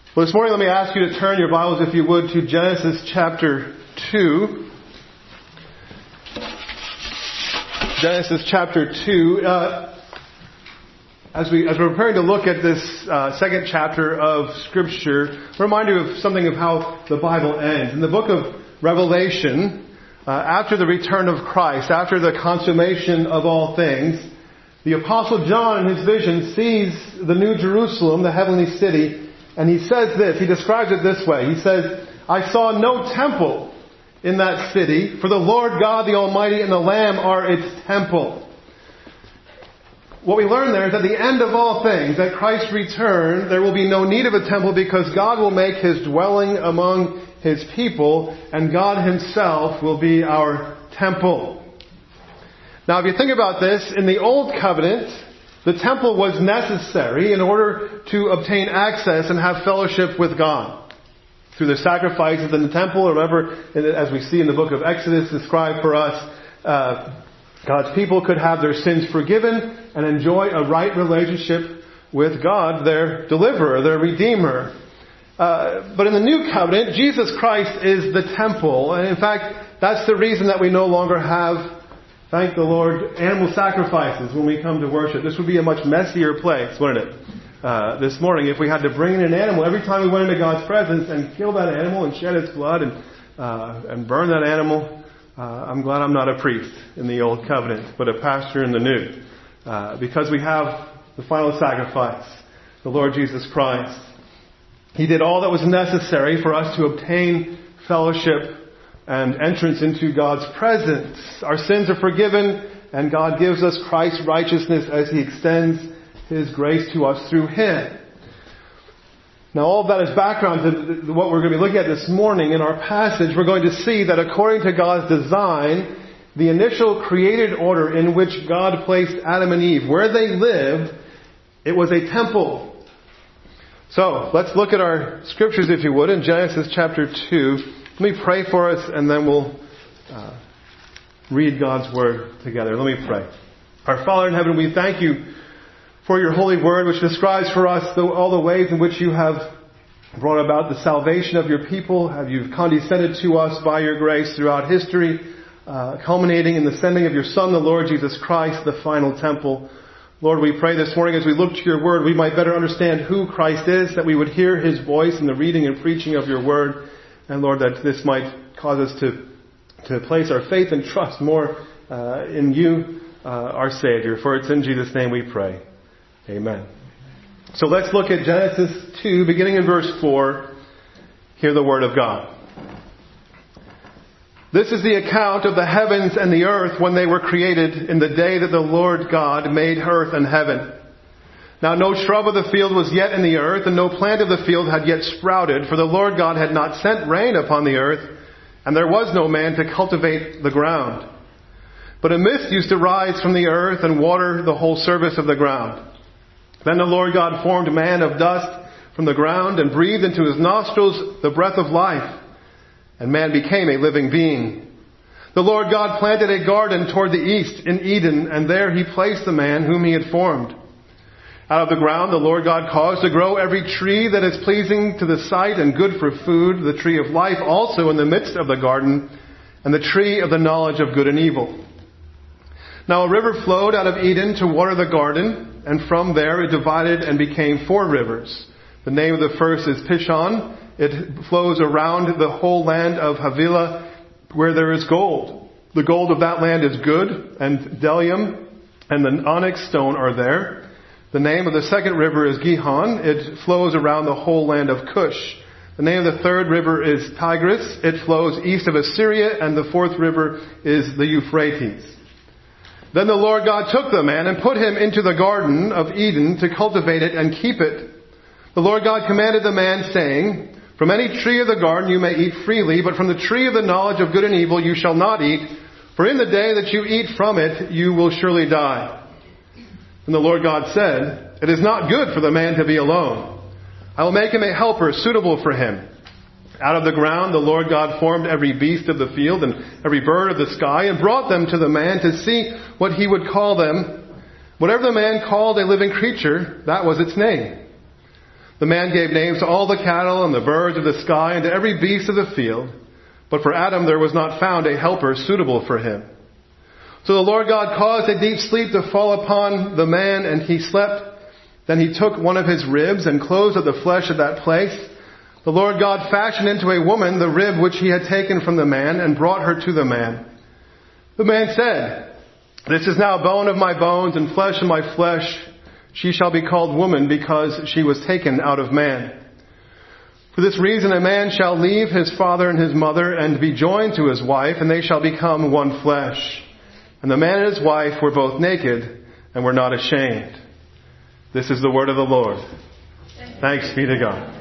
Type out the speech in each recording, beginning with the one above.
Well, this morning let me ask you to turn your Bibles, if you would, to Genesis chapter 2. Genesis chapter 2. As we're preparing to look at this second chapter of Scripture, remind you of something of how the Bible ends. In the book of Revelation, after the return of Christ, after the consummation of all things, the Apostle John in his vision sees the New Jerusalem, the heavenly city, and he says this, he describes it this way. He says, I saw no temple in that city, for the Lord God the Almighty and the Lamb are its temple. What we learn there is at the end of all things, at Christ's return, there will be no need of a temple because God will make His dwelling among His people, and God Himself will be our temple. Now, if you think about this, in the Old Covenant, the temple was necessary in order to obtain access and have fellowship with God. Through the sacrifices in the temple, remember, as we see in the book of Exodus described for us, God's people could have their sins forgiven and enjoy a right relationship with God, their deliverer, their redeemer. But in the new covenant, Jesus Christ is the temple. And in fact, that's the reason that we no longer have, thank the Lord, animal sacrifices when we come to worship. This would be a much messier place, wouldn't it? This morning, if we had to bring in an animal every time we went into God's presence and kill that animal and shed its blood and burn that animal, I'm glad I'm not a priest in the old covenant, but a pastor in the new. Because we have the final sacrifice, the Lord Jesus Christ. He did all that was necessary for us to obtain fellowship and entrance into God's presence. Our sins are forgiven, and God gives us Christ's righteousness as He extends His grace to us through Him. Now, all of that is background to what we're going to be looking at this morning. In our passage, we're going to see that according to God's design, the initial created order in which God placed Adam and Eve, where they lived, it was a temple. So, let's look at our scriptures, if you would, in Genesis chapter 2. Let me pray for us, and then we'll read God's Word together. Let me pray. Our Father in heaven, we thank You for Your holy Word, which describes for us all the ways in which You have brought about the salvation of Your people. Have You condescended to us by Your grace throughout history, culminating in the sending of Your Son, the Lord Jesus Christ, the final temple. Lord, we pray this morning as we look to Your Word, we might better understand who Christ is, that we would hear His voice in the reading and preaching of Your Word. And Lord, that this might cause us to place our faith and trust more in You, our Savior. For it's in Jesus' name we pray. Amen. So let's look at Genesis 2, beginning in verse 4. Hear the Word of God. This is the account of the heavens and the earth when they were created in the day that the Lord God made earth and heaven. Now no shrub of the field was yet in the earth, and no plant of the field had yet sprouted, for the Lord God had not sent rain upon the earth, and there was no man to cultivate the ground. But a mist used to rise from the earth and water the whole surface of the ground. Then the Lord God formed man of dust from the ground and breathed into his nostrils the breath of life, and man became a living being. The Lord God planted a garden toward the east in Eden, and there He placed the man whom He had formed. Out of the ground the Lord God caused to grow every tree that is pleasing to the sight and good for food, the tree of life also in the midst of the garden, and the tree of the knowledge of good and evil. Now a river flowed out of Eden to water the garden, and from there it divided and became 4 rivers. The name of the first is Pishon. It flows around the whole land of Havilah, where there is gold. The gold of that land is good, and bdellium and the onyx stone are there. The name of the second river is Gihon. It flows around the whole land of Cush. The name of the third river is Tigris. It flows east of Assyria, and the fourth river is the Euphrates. Then the Lord God took the man and put him into the garden of Eden to cultivate it and keep it. The Lord God commanded the man, saying, From any tree of the garden you may eat freely, but from the tree of the knowledge of good and evil you shall not eat, for in the day that you eat from it you will surely die. And the Lord God said, It is not good for the man to be alone. I will make him a helper suitable for him. Out of the ground the Lord God formed every beast of the field and every bird of the sky and brought them to the man to see what he would call them. Whatever the man called a living creature, that was its name. The man gave names to all the cattle and the birds of the sky and to every beast of the field. But for Adam there was not found a helper suitable for him. So the Lord God caused a deep sleep to fall upon the man, and he slept. Then he took one of his ribs and closed up the flesh of that place. The Lord God fashioned into a woman the rib which he had taken from the man and brought her to the man. The man said, "This is now bone of my bones and flesh of my flesh. She shall be called woman because she was taken out of man. For this reason a man shall leave his father and his mother and be joined to his wife, and they shall become one flesh. And the man and his wife were both naked and were not ashamed." This is the word of the Lord. Thanks be to God.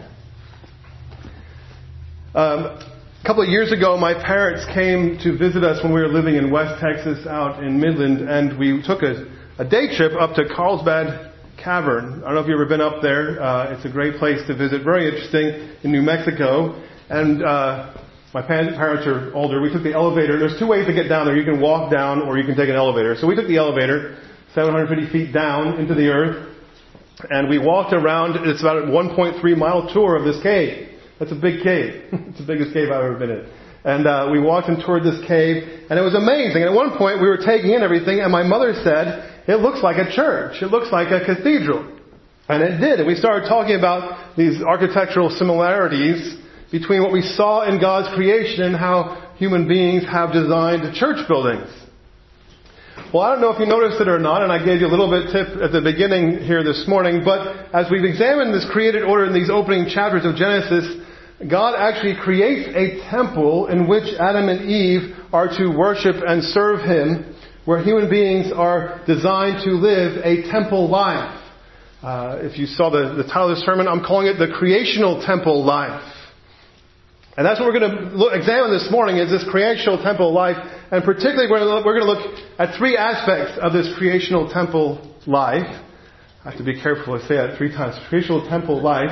A couple of years ago, my parents came to visit us when we were living in West Texas out in Midland, and we took a day trip up to Carlsbad Cavern. I don't know if you've ever been up there. It's a great place to visit. Very interesting in New Mexico. And my parents are older. We took the elevator. There's two ways to get down there. You can walk down or you can take an elevator. So we took the elevator 750 feet down into the earth. And we walked around. It's about a 1.3 mile tour of this cave. That's a big cave. It's the biggest cave I've ever been in. And we walked and toured this cave. And it was amazing. And at one point we were taking in everything. And my mother said, "It looks like a church. It looks like a cathedral." And it did. And we started talking about these architectural similarities between what we saw in God's creation and how human beings have designed church buildings. Well, I don't know if you noticed it or not, and I gave you a little bit tip at the beginning here this morning, but as we've examined this created order in these opening chapters of Genesis, God actually creates a temple in which Adam and Eve are to worship and serve Him, where human beings are designed to live a temple life. If you saw the title of the sermon, I'm calling it the creational temple life. And that's what we're going to examine this morning, is this creational temple life. And particularly we're going to look at three aspects of this creational temple life. I have to be careful to say that 3 times. Creational temple life.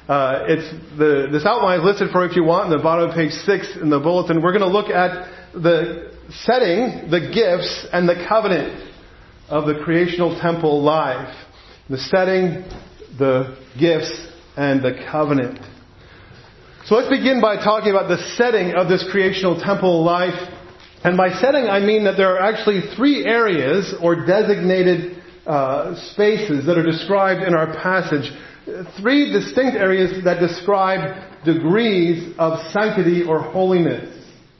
This outline is listed for if you want in the bottom of page 6 in the bulletin. We're going to look at the setting, the gifts, and the covenant of the creational temple life. The setting, the gifts, and the covenant. So let's begin by talking about the setting of this creational temple life. And by setting, I mean that there are actually 3 areas or designated spaces that are described in our passage. 3 distinct areas that describe degrees of sanctity or holiness.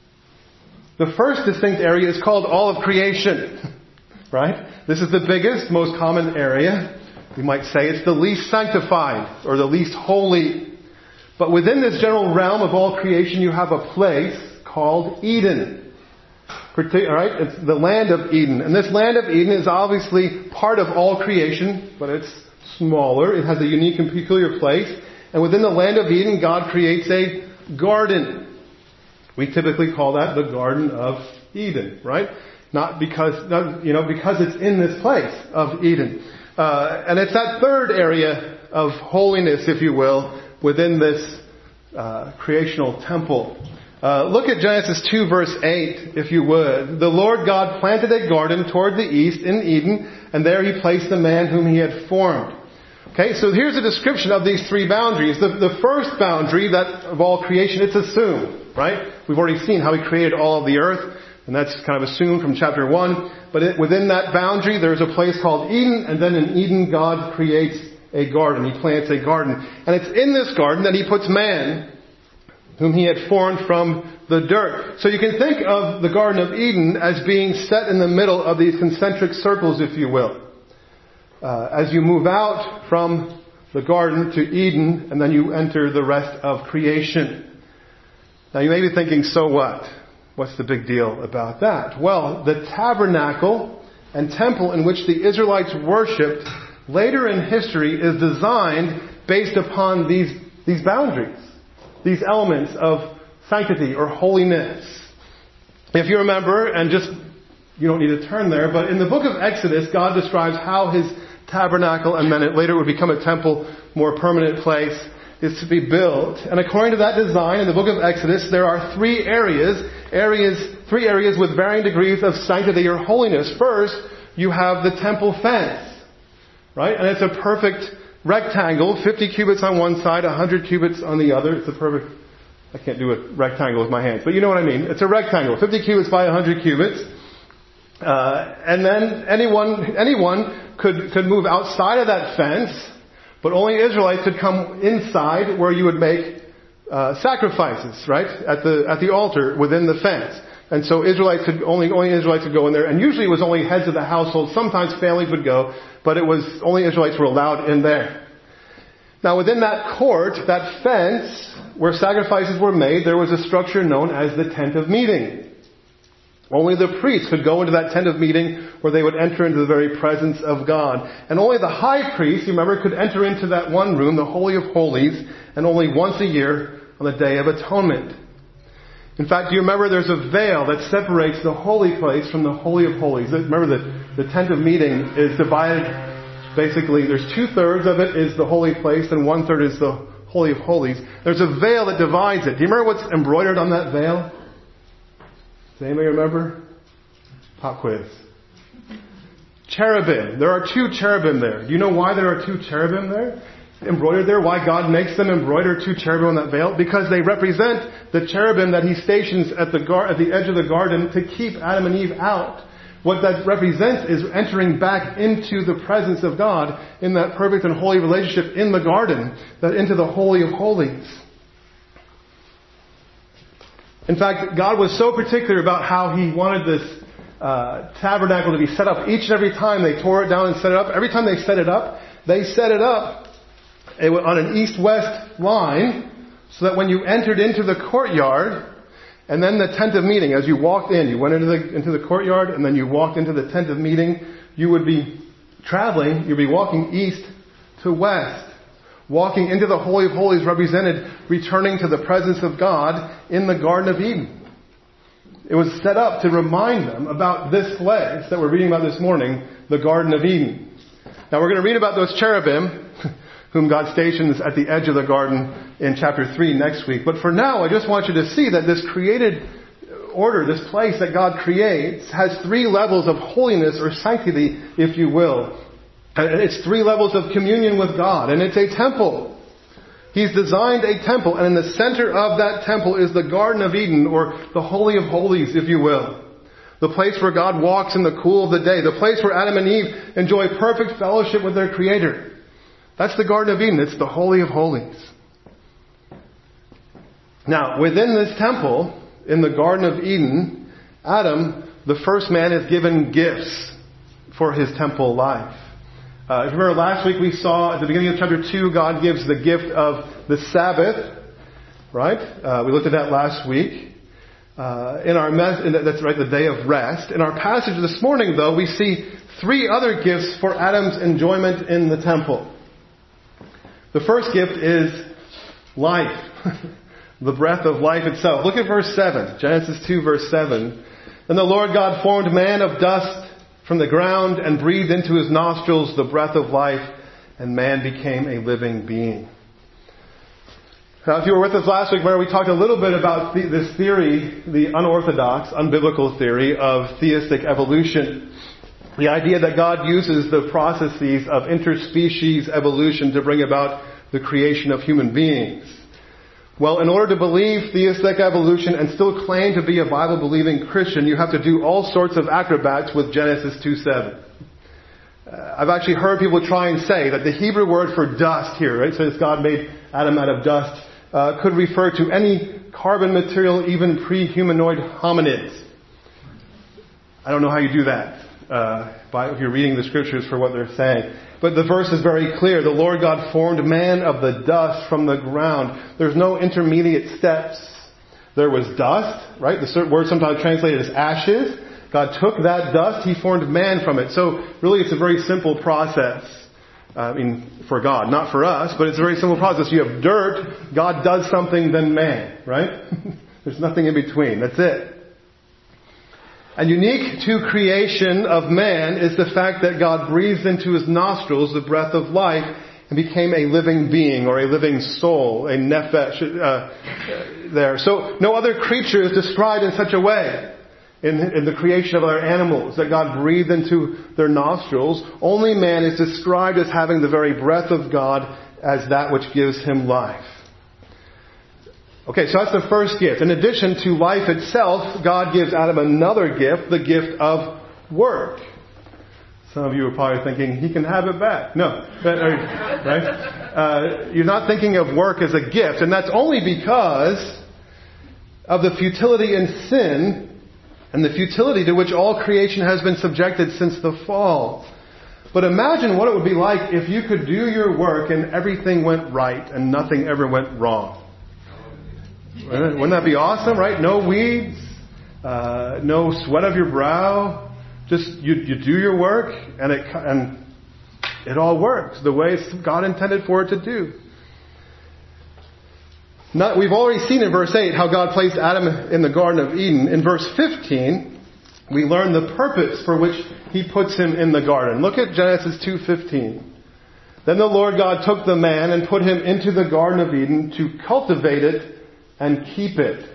The first distinct area is called all of creation. Right? This is the biggest, most common area. We might say it's the least sanctified or the least holy. But within this general realm of all creation, you have a place called Eden. Right? It's the land of Eden. And this land of Eden is obviously part of all creation, but it's smaller. It has a unique and peculiar place. And within the land of Eden, God creates a garden. We typically call that the Garden of Eden, right? Not because it's in this place of Eden. And it's that third area of holiness, if you will, within this creational temple. Look at Genesis 2 verse 8, if you would. The Lord God planted a garden toward the east in Eden, and there He placed the man whom He had formed. Okay, so here's a description of these 3 boundaries. The first boundary, that of all creation, it's assumed, right? We've already seen how He created all of the earth, and that's kind of assumed from chapter 1. But within that boundary, there's a place called Eden, and then in Eden, God creates a garden. He plants a garden. And it's in this garden that He puts man, whom He had formed from the dirt. So you can think of the Garden of Eden as being set in the middle of these concentric circles, if you will. As you move out from the garden to Eden, and then you enter the rest of creation. Now you may be thinking, so what? What's the big deal about that? Well, the tabernacle and temple in which the Israelites worshipped later in history is designed based upon these boundaries, these elements of sanctity or holiness. If you remember, and you don't need to turn there, but in the book of Exodus, God describes how His tabernacle, and then it later would become a temple, more permanent place, is to be built. And according to that design in the book of Exodus, there are 3 areas with varying degrees of sanctity or holiness. First, you have the temple fence, right? And it's a perfect rectangle, 50 cubits on one side, 100 cubits on the other. It's a perfect, I can't do a rectangle with my hands, but you know what I mean. It's a rectangle, 50 cubits by 100 cubits. And then anyone could move outside of that fence, but only Israelites could come inside where you would make sacrifices, right? At the altar within the fence. And so only Israelites could go in there. And usually it was only heads of the household. Sometimes families would go, but it was only Israelites were allowed in there. Now within that court, that fence, where sacrifices were made, there was a structure known as the tent of meeting. Only the priests could go into that tent of meeting where they would enter into the very presence of God. And only the high priest, you remember, could enter into that one room, the Holy of Holies, and only once a year on the Day of Atonement. In fact, do you remember there's a veil that separates the holy place from the Holy of Holies? Remember the tent of meeting is divided, basically, there's 2/3 of it is the holy place and 1/3 is the Holy of Holies. There's a veil that divides it. Do you remember what's embroidered on that veil? Does anybody remember? Pop quiz. Cherubim. There are 2 cherubim there. Do you know why there are 2 cherubim there? Embroidered there? Why God makes them embroider 2 cherubim on that veil? Because they represent the cherubim that He stations at the edge of the garden to keep Adam and Eve out. What that represents is entering back into the presence of God in that perfect and holy relationship in the garden, that into the Holy of Holies. In fact, God was so particular about how He wanted this tabernacle to be set up. Each and every time they tore it down and set it up, every time they set it up on an east-west line, so that when you entered into the courtyard, and then the tent of meeting, as you walked in, you went into the courtyard, and then you walked into the tent of meeting, you would be traveling, you'd be walking east to west. Walking into the Holy of Holies represented returning to the presence of God in the Garden of Eden. It was set up to remind them about this place that we're reading about this morning, the Garden of Eden. Now we're going to read about those cherubim, whom God stations at the edge of the garden in chapter 3 next week. But for now, I just want you to see that this created order, this place that God creates, has 3 levels of holiness or sanctity, if you will. It's 3 levels of communion with God, and it's a temple. He's designed a temple, and in the center of that temple is the Garden of Eden, or the Holy of Holies, if you will. The place where God walks in the cool of the day. The place where Adam and Eve enjoy perfect fellowship with their Creator. That's the Garden of Eden. It's the Holy of Holies. Now, within this temple, in the Garden of Eden, Adam, the first man, is given gifts for his temple life. If you remember last week we saw at the beginning of chapter 2, God gives the gift of the Sabbath, right? We looked at that last week. That's right, the day of rest. In our passage this morning, though, we see 3 other gifts for Adam's enjoyment in the temple. The first gift is life. The breath of life itself. Look at verse 7. Genesis 2, verse 7. Then the Lord God formed man of dust from the ground and breathed into his nostrils the breath of life, and man became a living being. Now, if you were with us last week, remember we talked a little bit about this theory, the unorthodox, unbiblical theory of theistic evolution. The idea that God uses the processes of interspecies evolution to bring about the creation of human beings. Well, in order to believe theistic evolution and still claim to be a Bible-believing Christian, you have to do all sorts of acrobats with Genesis 2:7. I've actually heard people try and say that the Hebrew word for dust here, right, says God made Adam out of dust, could refer to any carbon material, even pre-humanoid hominids. I don't know how you do that, if you're reading the scriptures for what they're saying. But the verse is very clear. The Lord God formed man of the dust from the ground. There's no intermediate steps. There was dust, right? The word sometimes translated as ashes. God took that dust. He formed man from it. So really it's a very simple process. For God, not for us, but it's a very simple process. You have dirt, God does something, then man, right? There's nothing in between. That's it. And unique to creation of man is the fact that God breathed into his nostrils the breath of life and became a living being or a living soul, a nephesh there. So no other creature is described in such a way. in the creation of other animals that God breathed into their nostrils, only man is described as having the very breath of God as that which gives him life. Okay, so that's the first gift. In addition to life itself, God gives Adam another gift, the gift of work. Some of you are probably thinking, he can have it back. No. Right? You're not thinking of work as a gift, and that's only because of the futility in sin and the futility to which all creation has been subjected since the fall. But imagine what it would be like if you could do your work and everything went right and nothing ever went wrong. Wouldn't that be awesome, right? No weeds, no sweat of your brow. Just you do your work and it all works the way God intended for it to do. We've already seen in verse 8 how God placed Adam in the Garden of Eden. In verse 15, we learn the purpose for which He puts him in the garden. Look at Genesis 2:15. Then the Lord God took the man and put him into the Garden of Eden to cultivate it and keep it.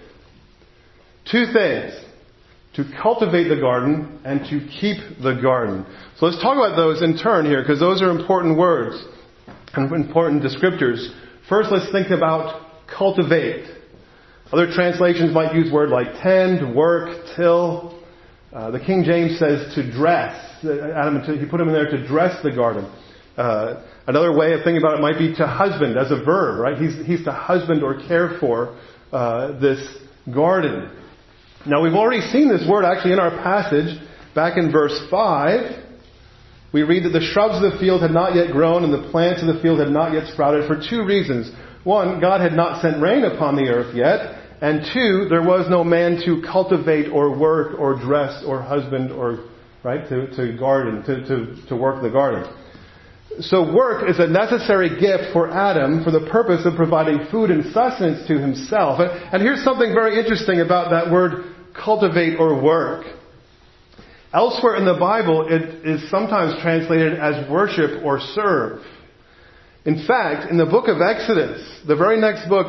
Two things. To cultivate the garden and to keep the garden. So let's talk about those in turn here, because those are important words and important descriptors. First, let's think about cultivate. Other translations might use words like tend, work, till. The King James says to dress. He put him in there to dress the garden. Another way of thinking about it might be to husband as a verb, right? He's to husband or care for this garden. Now we've already seen this word actually in our passage back in verse 5. We read that the shrubs of the field had not yet grown and the plants of the field had not yet sprouted for two reasons. One, God had not sent rain upon the earth yet. And two, there was no man to cultivate or work or dress or husband or, right, to garden, to work the garden. So work is a necessary gift for Adam for the purpose of providing food and sustenance to himself. And here's something very interesting about that word cultivate or work. Elsewhere in the Bible, it is sometimes translated as worship or serve. In fact, in the book of Exodus, the very next book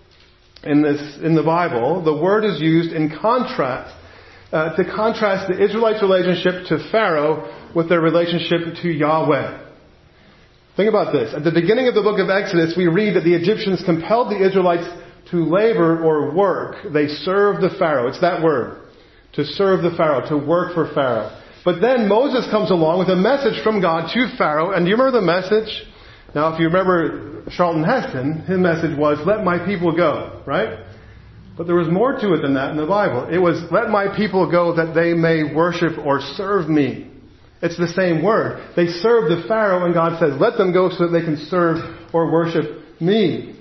in the Bible, the word is used in contrast, to contrast the Israelites' relationship to Pharaoh with their relationship to Yahweh. Think about this. At the beginning of the book of Exodus, we read that the Egyptians compelled the Israelites to labor or work. They served the Pharaoh. It's that word. To serve the Pharaoh, to work for Pharaoh. But then Moses comes along with a message from God to Pharaoh. And do you remember the message? Now, if you remember Charlton Heston, his message was, let my people go, right? But there was more to it than that in the Bible. It was, let my people go that they may worship or serve me. It's the same word. They served the Pharaoh and God says, let them go so that they can serve or worship me.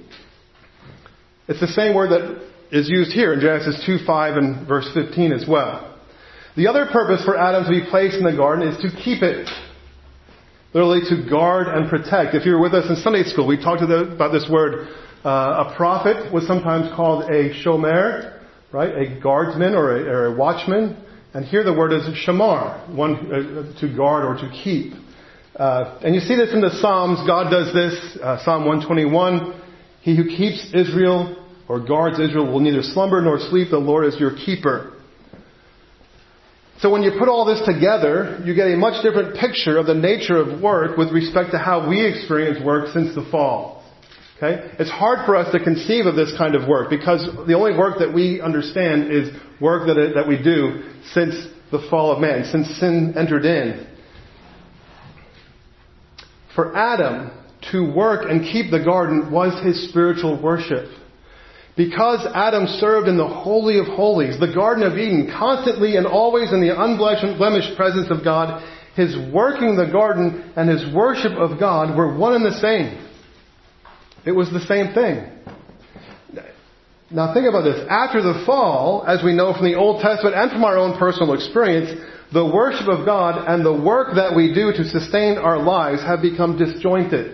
It's the same word that is used here in Genesis 2:5 and verse 15 as well. The other purpose for Adam to be placed in the garden is to keep it. Literally to guard and protect. If you were with us in Sunday school, we talked about this word. A prophet was sometimes called a shomer, right? A guardsman or a watchman. And here the word is shamar, one to guard or to keep. And you see this in the Psalms. God does this. Psalm 121. He who keeps Israel or guards Israel will neither slumber nor sleep. The Lord is your keeper. So when you put all this together, you get a much different picture of the nature of work with respect to how we experience work since the fall. Okay? It's hard for us to conceive of this kind of work because the only work that we understand is work that we do since the fall of man, since sin entered in. For Adam, to work and keep the garden was his spiritual worship. Because Adam served in the Holy of Holies, the Garden of Eden, constantly and always in the unblemished presence of God, his working the garden and his worship of God were one and the same. It was the same thing. Now think about this. After the fall, as we know from the Old Testament and from our own personal experience, the worship of God and the work that we do to sustain our lives have become disjointed.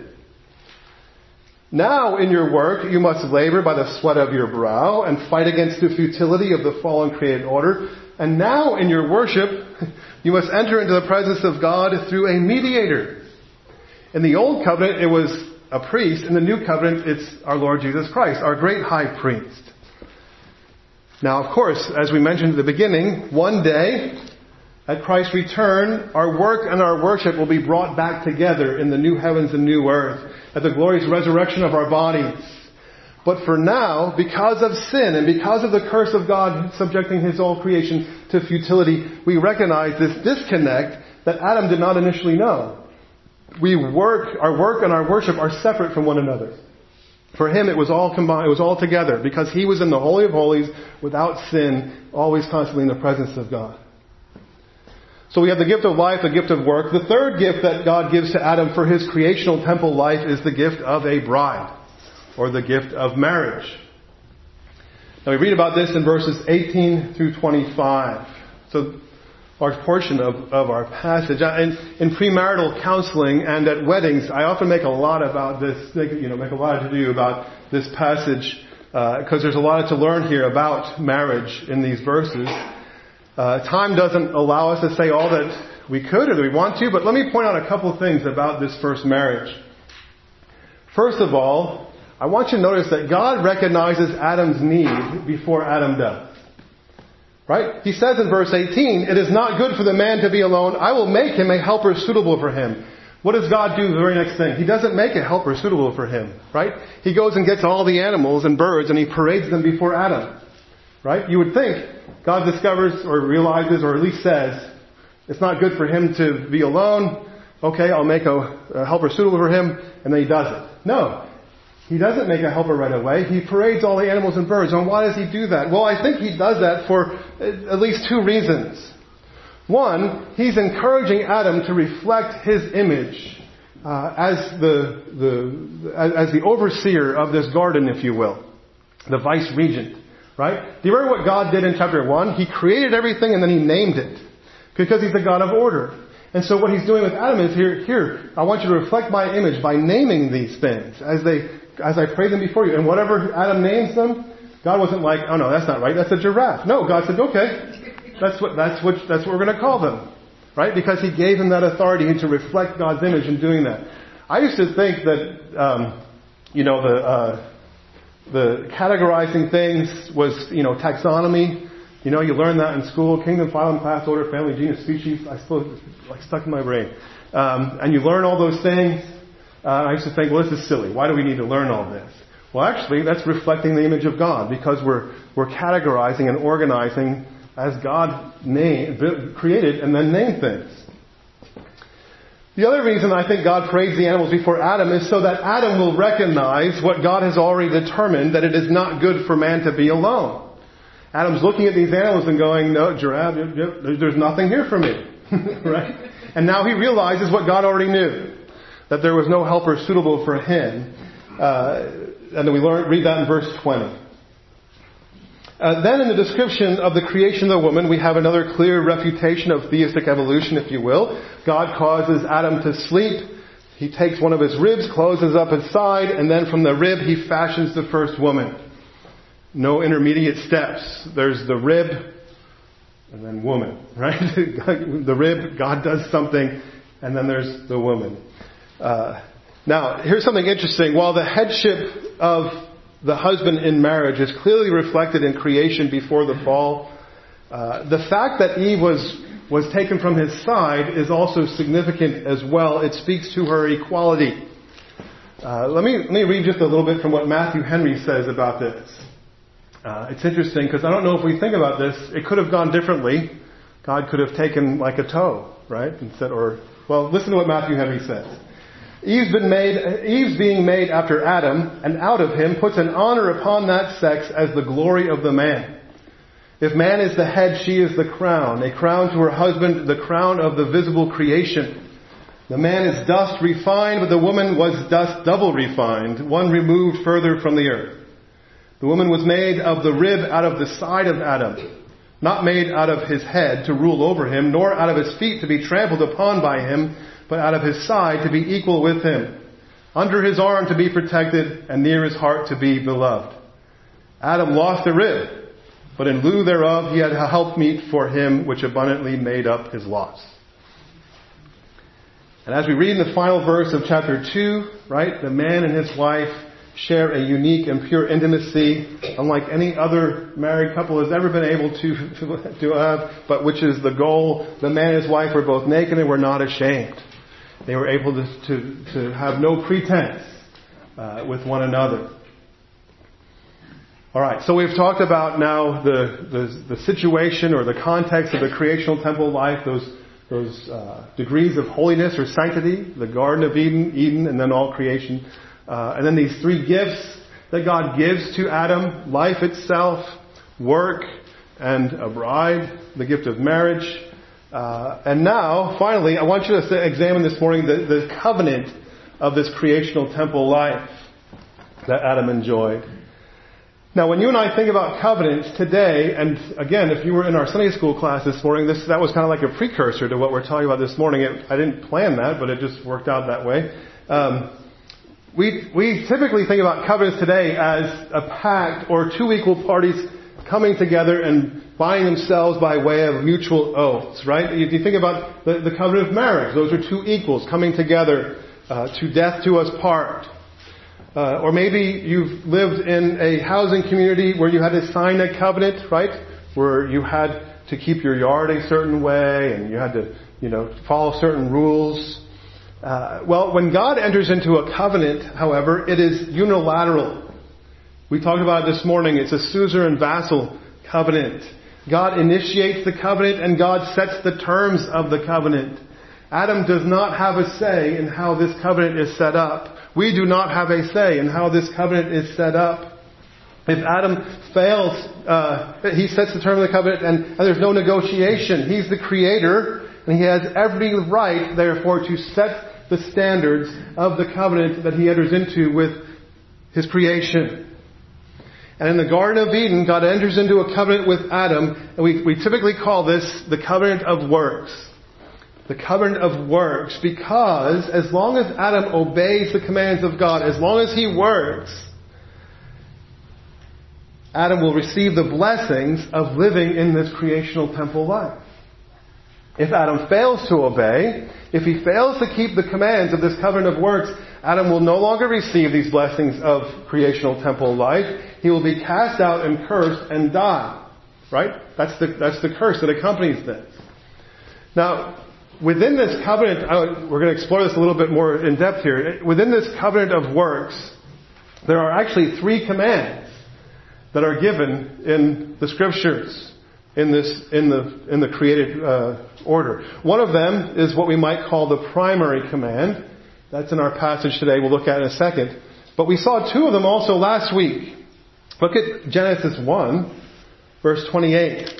Now in your work, you must labor by the sweat of your brow and fight against the futility of the fallen created order. And now in your worship, you must enter into the presence of God through a mediator. In the Old Covenant, it was a priest. In the New Covenant, it's our Lord Jesus Christ, our great high priest. Now, of course, as we mentioned at the beginning, one day, at Christ's return, our work and our worship will be brought back together in the new heavens and new earth, at the glorious resurrection of our bodies. But for now, because of sin and because of the curse of God subjecting His whole creation to futility, we recognize this disconnect that Adam did not initially know. Our work and our worship are separate from one another. For him, it was all combined, it was all together, because he was in the Holy of Holies without sin, always constantly in the presence of God. So we have the gift of life, the gift of work. The third gift that God gives to Adam for his creational temple life is the gift of a bride, or the gift of marriage. Now we read about this in verses 18 through 25. So, large portion of our passage. In premarital counseling and at weddings, I often make a lot about this, make a lot to do about this passage, because there's a lot to learn here about marriage in these verses. Time doesn't allow us to say all that we could or that we want to, but let me point out a couple of things about this first marriage. First of all, I want you to notice that God recognizes Adam's need before Adam does. Right? He says in verse 18, "It is not good for the man to be alone. I will make him a helper suitable for him." What does God do the very next thing? He doesn't make a helper suitable for him. Right? He goes and gets all the animals and birds and he parades them before Adam. Right? You would think God discovers or realizes or at least says, it's not good for him to be alone. Okay, I'll make a helper suitable for him. And then he does it. No. He doesn't make a helper right away. He parades all the animals and birds. And why does he do that? Well, I think he does that for at least two reasons. One, he's encouraging Adam to reflect his image as the overseer of this garden, if you will, the vice regent. Right? Do you remember what God did in chapter 1? He created everything and then he named it because he's the God of order. And so what he's doing with Adam is here, I want you to reflect my image by naming these things as I pray them before you. And whatever Adam names them, God wasn't like, oh no, that's not right, that's a giraffe. No, God said, okay, that's what we're going to call them. Right? Because he gave him that authority to reflect God's image in doing that. I used to think that, the categorizing things was, taxonomy. You learn that in school, kingdom, phylum, class, order, family, genus, species. I suppose it's like stuck in my brain. And you learn all those things. I used to think, well, this is silly. Why do we need to learn all this? Well, actually, that's reflecting the image of God because we're categorizing and organizing as God created and then named things. The other reason I think God parades the animals before Adam is so that Adam will recognize what God has already determined, that it is not good for man to be alone. Adam's looking at these animals and going, no, giraffe, there's nothing here for me. Right? And now he realizes what God already knew, that there was no helper suitable for him. And then we read that in verse 20. Then in the description of the creation of the woman, we have another clear refutation of theistic evolution, if you will. God causes Adam to sleep. He takes one of his ribs, closes up his side, and then from the rib he fashions the first woman. No intermediate steps. There's the rib, and then woman, right? The rib, God does something, and then there's the woman. Now, here's something interesting. While the headship of the husband in marriage is clearly reflected in creation before the fall, the fact that Eve was taken from his side is also significant as well. It speaks to her equality. Let me read just a little bit from what Matthew Henry says about this. It's interesting because I don't know if we think about this. It could have gone differently. God could have taken like a toe, right? Listen to what Matthew Henry says. Eve's being made after Adam, and out of him puts an honor upon that sex as the glory of the man. If man is the head, she is the crown. A crown to her husband, the crown of the visible creation. The man is dust refined, but the woman was dust double refined, one removed further from the earth. The woman was made of the rib out of the side of Adam, not made out of his head to rule over him, nor out of his feet to be trampled upon by him, but out of his side to be equal with him, under his arm to be protected, and near his heart to be beloved. Adam lost a rib, but in lieu thereof he had a helpmeet for him, which abundantly made up his loss. And as we read in the final verse of chapter 2, right, the man and his wife share a unique and pure intimacy unlike any other married couple has ever been able to have, but which is the goal. The man and his wife were both naked and were not ashamed. They were able to have no pretense with one another. All right, so we've talked about now the situation or the context of the creational temple life, those degrees of holiness or sanctity, the Garden of Eden, and then all creation. And then these three gifts that God gives to Adam: life itself, work, and a bride, the gift of marriage. And now, finally, I want you to examine this morning the covenant of this creational temple life that Adam enjoyed. Now, when you and I think about covenants today, and again, if you were in our Sunday school class this morning, that was kind of like a precursor to what we're talking about this morning. I didn't plan that, but it just worked out that way. We typically think about covenants today as a pact or two equal parties coming together and binding themselves by way of mutual oaths, right? If you think about the covenant of marriage, those are two equals coming together to death do us part. Or maybe you've lived in a housing community where you had to sign a covenant, right? Where you had to keep your yard a certain way and you had to, follow certain rules. Well, when God enters into a covenant, however, it is unilateral. We talked about it this morning. It's a suzerain and vassal covenant. God initiates the covenant and God sets the terms of the covenant. Adam does not have a say in how this covenant is set up. We do not have a say in how this covenant is set up. If Adam fails, he sets the term of the covenant and there's no negotiation. He's the creator and he has every right, therefore, to set the standards of the covenant that he enters into with his creation. And in the Garden of Eden, God enters into a covenant with Adam, and we typically call this the covenant of works. The covenant of works, because as long as Adam obeys the commands of God, as long as he works, Adam will receive the blessings of living in this creational temple life. If Adam fails to obey, if he fails to keep the commands of this covenant of works, Adam will no longer receive these blessings of creational temple life. He will be cast out and cursed and die. Right? That's the curse that accompanies this. Now, within this covenant, we're going to explore this a little bit more in depth here. Within this covenant of works, there are actually three commands that are given in the scriptures in the created order. One of them is what we might call the primary command. That's in our passage today. We'll look at it in a second. But we saw two of them also last week. Look at Genesis 1, verse 28.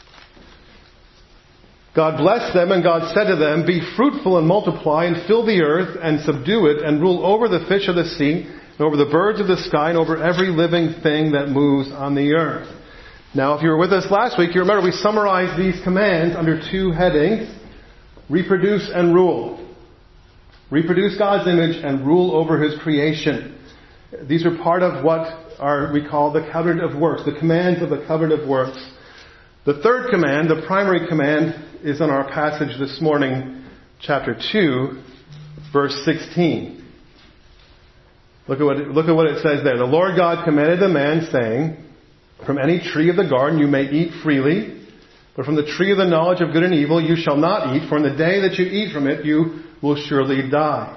God blessed them, and God said to them, "Be fruitful and multiply, and fill the earth, and subdue it, and rule over the fish of the sea, and over the birds of the sky, and over every living thing that moves on the earth." Now, if you were with us last week, you remember we summarized these commands under two headings: reproduce and rule. Reproduce God's image and rule over His creation. These are part of what we call the covenant of works, the commands of the covenant of works. The third command, the primary command, is in our passage this morning, chapter 2, verse 16. Look at what it says there. The Lord God commanded the man, saying, "From any tree of the garden you may eat freely, but from the tree of the knowledge of good and evil you shall not eat, for in the day that you eat from it you will surely die."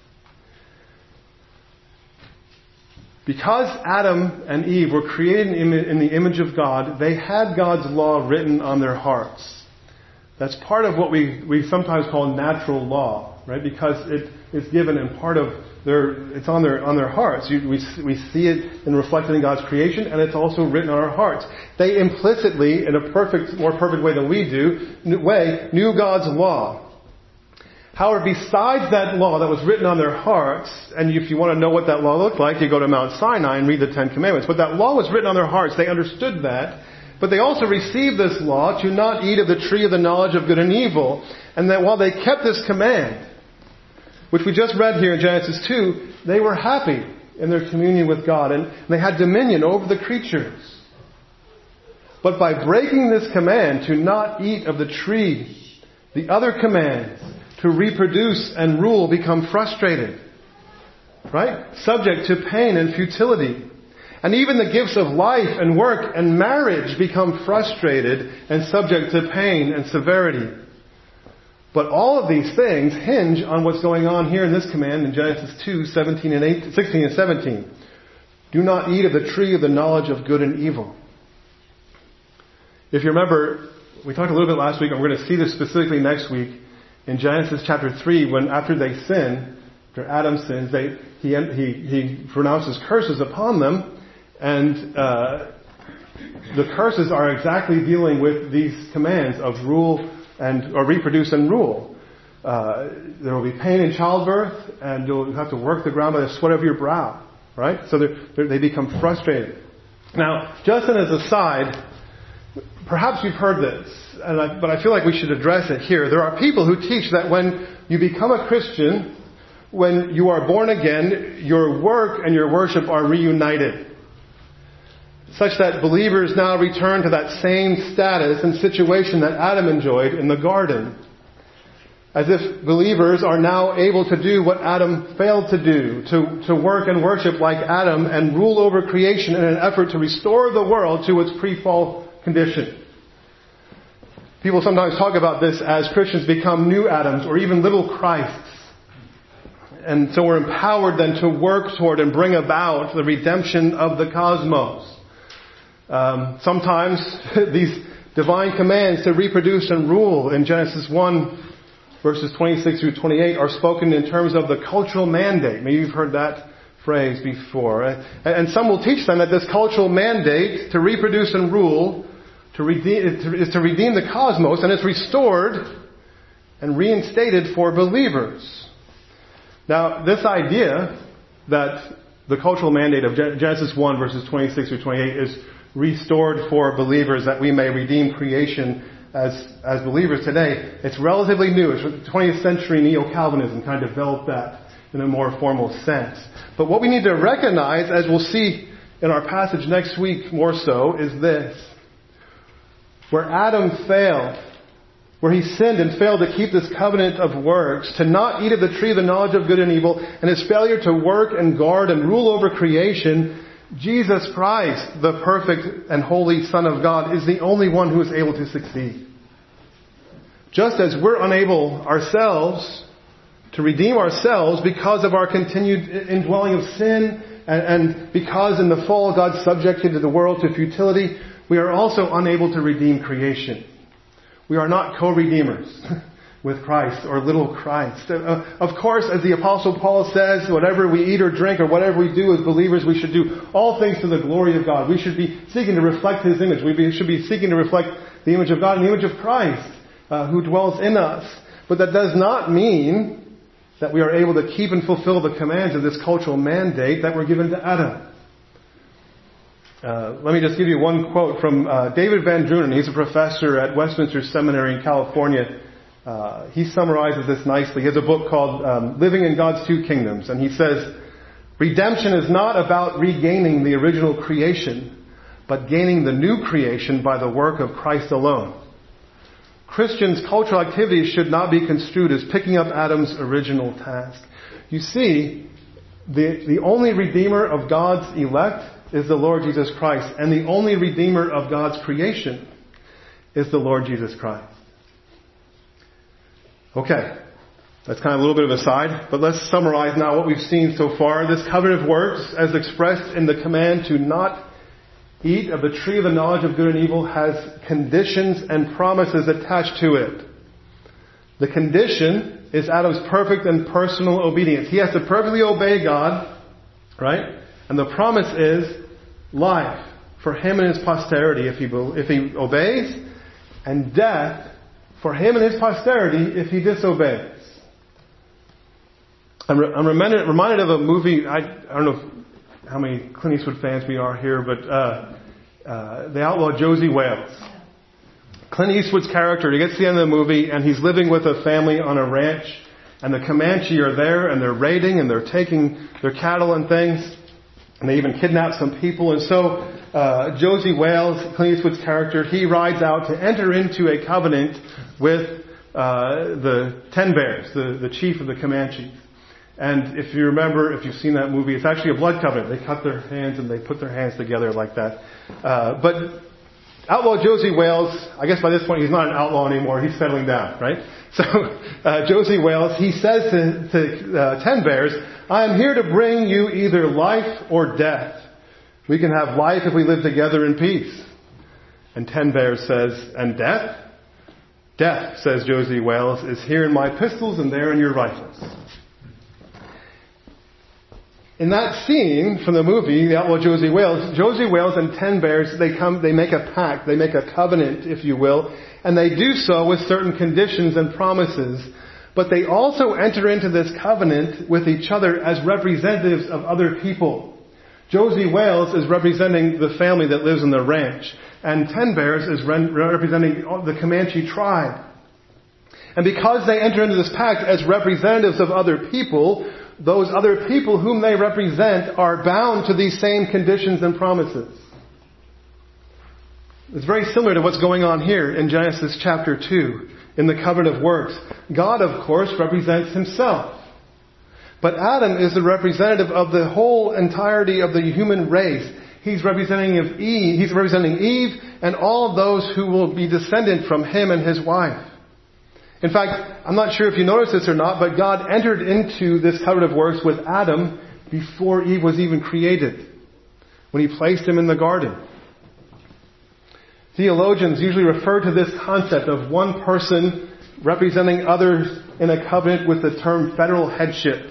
Because Adam and Eve were created in the image of God, they had God's law written on their hearts. That's part of what we sometimes call natural law, right? Because it is given in part of it's on their hearts. We see it and reflected in God's creation, and it's also written on our hearts. They implicitly, in a more perfect way than we do, knew God's law. However, besides that law that was written on their hearts, and if you want to know what that law looked like, you go to Mount Sinai and read the Ten Commandments. But that law was written on their hearts. They understood that. But they also received this law to not eat of the tree of the knowledge of good and evil. And that while they kept this command, which we just read here in Genesis 2, they were happy in their communion with God. And they had dominion over the creatures. But by breaking this command to not eat of the tree, the other commands to reproduce and rule become frustrated. right? Subject to pain and futility. And even the gifts of life and work and marriage become frustrated and subject to pain and severity. But all of these things hinge on what's going on here in this command in Genesis 2, 16 and 17. Do not eat of the tree of the knowledge of good and evil. If you remember, we talked a little bit last week, and we're going to see this specifically next week, in Genesis chapter 3, when after they sin, after Adam sins, he pronounces curses upon them. And the curses are exactly dealing with these commands of rule or reproduce and rule. There will be pain in childbirth, and you'll have to work the ground by the sweat of your brow. Right? So they become frustrated. Now, just as an aside, perhaps you've heard this, but I feel like we should address it here. There are people who teach that when you become a Christian, when you are born again, your work and your worship are reunited, such that believers now return to that same status and situation that Adam enjoyed in the garden. As if believers are now able to do what Adam failed to do, to work and worship like Adam and rule over creation in an effort to restore the world to its pre-fall condition. People sometimes talk about this as Christians become new Adams or even little Christs. And so we're empowered then to work toward and bring about the redemption of the cosmos. Sometimes these divine commands to reproduce and rule in Genesis 1 verses 26 through 28 are spoken in terms of the cultural mandate. Maybe you've heard that phrase before. And some will teach them that this cultural mandate to reproduce and rule is to redeem the cosmos, and it's restored and reinstated for believers. Now, this idea that the cultural mandate of Genesis 1 verses 26 through 28 is restored for believers, that we may redeem creation as believers today, it's relatively new. It's 20th century Neo-Calvinism kind of developed that in a more formal sense. But what we need to recognize, as we'll see in our passage next week more so, is this. Where Adam failed, where he sinned and failed to keep this covenant of works, to not eat of the tree of the knowledge of good and evil, and his failure to work and guard and rule over creation, Jesus Christ, the perfect and holy Son of God, is the only one who is able to succeed. Just as we're unable ourselves to redeem ourselves because of our continued indwelling of sin, and because in the fall God subjected the world to futility, we are also unable to redeem creation. We are not co-redeemers with Christ or little Christ. Of course, as the Apostle Paul says, whatever we eat or drink or whatever we do as believers, we should do all things to the glory of God. We should be seeking to reflect His image. We should be seeking to reflect the image of God and the image of Christ who dwells in us. But that does not mean that we are able to keep and fulfill the commands of this cultural mandate that were given to Adam. Let me just give you one quote from David Van Drunen. He's a professor at Westminster Seminary in California. He summarizes this nicely. He has a book called Living in God's Two Kingdoms. And he says, redemption is not about regaining the original creation, but gaining the new creation by the work of Christ alone. Christians' cultural activities should not be construed as picking up Adam's original task. You see, the only Redeemer of God's elect is the Lord Jesus Christ. And the only Redeemer of God's creation is the Lord Jesus Christ. Okay, that's kind of a little bit of a side, but let's summarize now what we've seen so far. This covenant of works, as expressed in the command to not eat of the tree of the knowledge of good and evil, has conditions and promises attached to it. The condition is Adam's perfect and personal obedience. He has to perfectly obey God, right? And the promise is life for him and his posterity if he obeys, and death for him and his posterity if he disobeys. I'm reminded of a movie. I don't know how many Clint Eastwood fans we are here, but The Outlaw Josie Wales. Clint Eastwood's character, he gets to the end of the movie and he's living with a family on a ranch, and the Comanche are there and they're raiding and they're taking their cattle and things, and they even kidnap some people. And so Josie Wales, Clint Eastwood's character, he rides out to enter into a covenant with the Ten Bears, the chief of the Comanches. And if you remember, if you've seen that movie, it's actually a blood covenant. They cut their hands and they put their hands together like that. But outlaw Josie Wales, I guess by this point he's not an outlaw anymore. He's settling down, right? So Josie Wales, he says to Ten Bears, I am here to bring you either life or death. We can have life if we live together in peace. And Ten Bears says, and death? Death, says Josie Wales, is here in my pistols and there in your rifles. In that scene from the movie, The Outlaw Josie Wales and Ten Bears, they make a pact, they make a covenant, if you will, and they do so with certain conditions and promises. But they also enter into this covenant with each other as representatives of other people. Josie Wales is representing the family that lives on the ranch, and Ten Bears is representing the Comanche tribe. And because they enter into this pact as representatives of other people, those other people whom they represent are bound to these same conditions and promises. It's very similar to what's going on here in Genesis chapter 2 in the covenant of works. God, of course, represents himself. But Adam is the representative of the whole entirety of the human race. He's representing Eve and all of those who will be descendant from him and his wife. In fact, I'm not sure if you noticed this or not, but God entered into this covenant of works with Adam before Eve was even created, when he placed him in the garden. Theologians usually refer to this concept of one person representing others in a covenant with the term federal headship.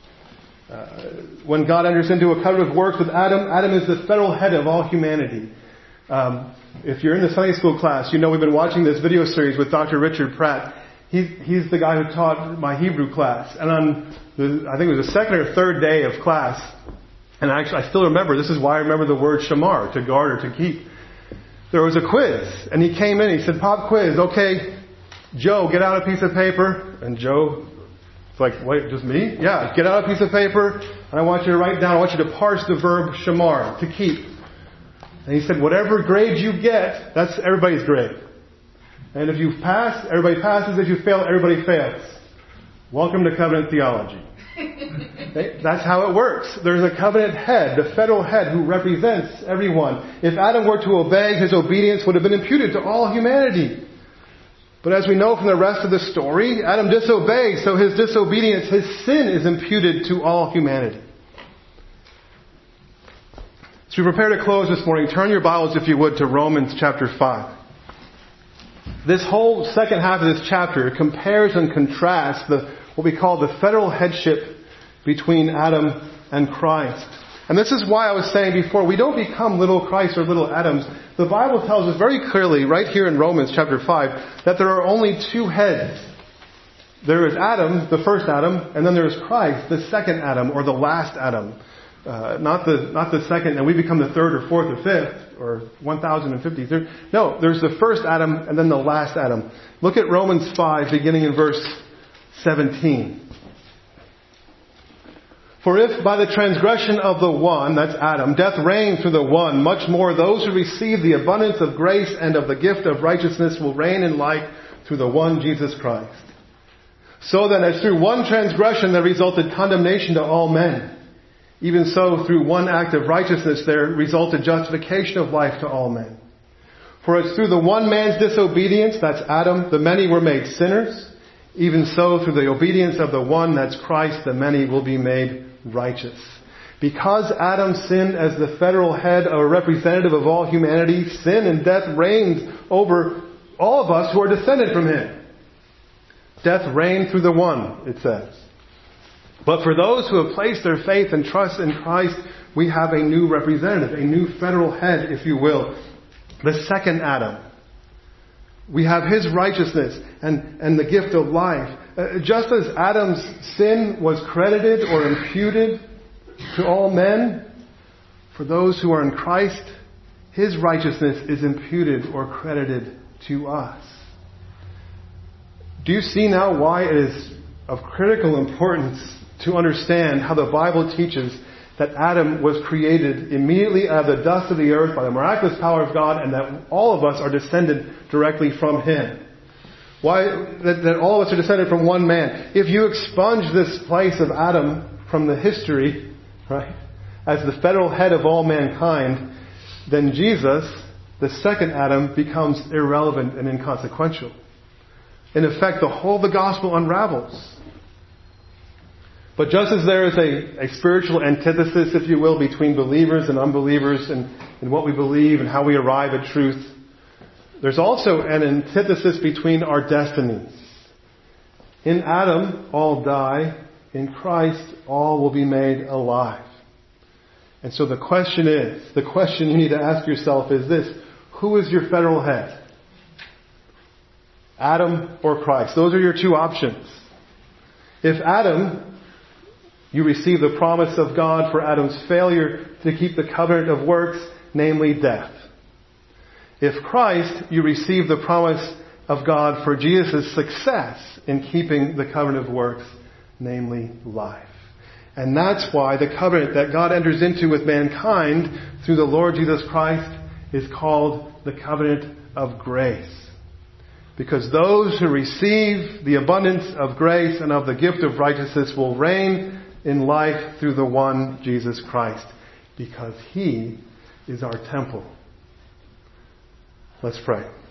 When God enters into a covenant of works with Adam, Adam is the federal head of all humanity. If you're in the Sunday school class, you know we've been watching this video series with Dr. Richard Pratt. He's the guy who taught my Hebrew class. And on I think it was the second or third day of class, and actually I still remember, this is why I remember the word shamar, to guard or to keep. There was a quiz, and he came in, he said, pop quiz, okay, Joe, get out a piece of paper. And Joe, it's like, wait, just me? Yeah, get out a piece of paper, and I want you to write down, I want you to parse the verb shamar, to keep. And he said, whatever grade you get, that's everybody's grade. And if you pass, everybody passes. If you fail, everybody fails. Welcome to covenant theology. That's how it works. There's a covenant head, the federal head, who represents everyone. If Adam were to obey, his obedience would have been imputed to all humanity. But as we know from the rest of the story, Adam disobeyed, so his disobedience, his sin is imputed to all humanity. So we prepare to close this morning. Turn your Bibles, if you would, to Romans chapter 5. This whole second half of this chapter compares and contrasts what we call the federal headship between Adam and Christ. And this is why I was saying before, we don't become little Christ or little Adams. The Bible tells us very clearly, right here in Romans chapter 5, that there are only two heads. There is Adam, the first Adam, and then there is Christ, the second Adam, or the last Adam. Not the second, and we become the third or fourth or fifth, or 1053rd. No, there's the first Adam and then the last Adam. Look at Romans 5, beginning in verse 17. For if by the transgression of the one, that's Adam, death reigned through the one, much more those who receive the abundance of grace and of the gift of righteousness will reign in life through the one Jesus Christ. So then, as through one transgression there resulted condemnation to all men, even so, through one act of righteousness there resulted justification of life to all men. For as through the one man's disobedience, that's Adam, the many were made sinners, even so through the obedience of the one, that's Christ, the many will be made righteous. Because Adam sinned as the federal head, a representative of all humanity, sin and death reigned over all of us who are descended from him. Death reigned through the one, it says. But for those who have placed their faith and trust in Christ, we have a new representative, a new federal head, if you will, the second Adam. We have his righteousness and the gift of life. Just as Adam's sin was credited or imputed to all men, for those who are in Christ, his righteousness is imputed or credited to us. Do you see now why it is of critical importance to understand how the Bible teaches that Adam was created immediately out of the dust of the earth by the miraculous power of God, and that all of us are descended directly from him? Why that all of us are descended from one man. If you expunge this place of Adam from the history, right, as the federal head of all mankind, then Jesus, the second Adam, becomes irrelevant and inconsequential. In effect, the whole of the gospel unravels. But just as there is a spiritual antithesis, if you will, between believers and unbelievers and what we believe and how we arrive at truth, there's also an antithesis between our destinies. In Adam, all die. In Christ, all will be made alive. And so the question you need to ask yourself is this: who is your federal head? Adam or Christ? Those are your two options. If Adam, you receive the promise of God for Adam's failure to keep the covenant of works, namely death. If Christ, you receive the promise of God for Jesus' success in keeping the covenant of works, namely life. And that's why the covenant that God enters into with mankind through the Lord Jesus Christ is called the covenant of grace. Because those who receive the abundance of grace and of the gift of righteousness will reign in life through the one Jesus Christ. Because He is our temple. Let's pray.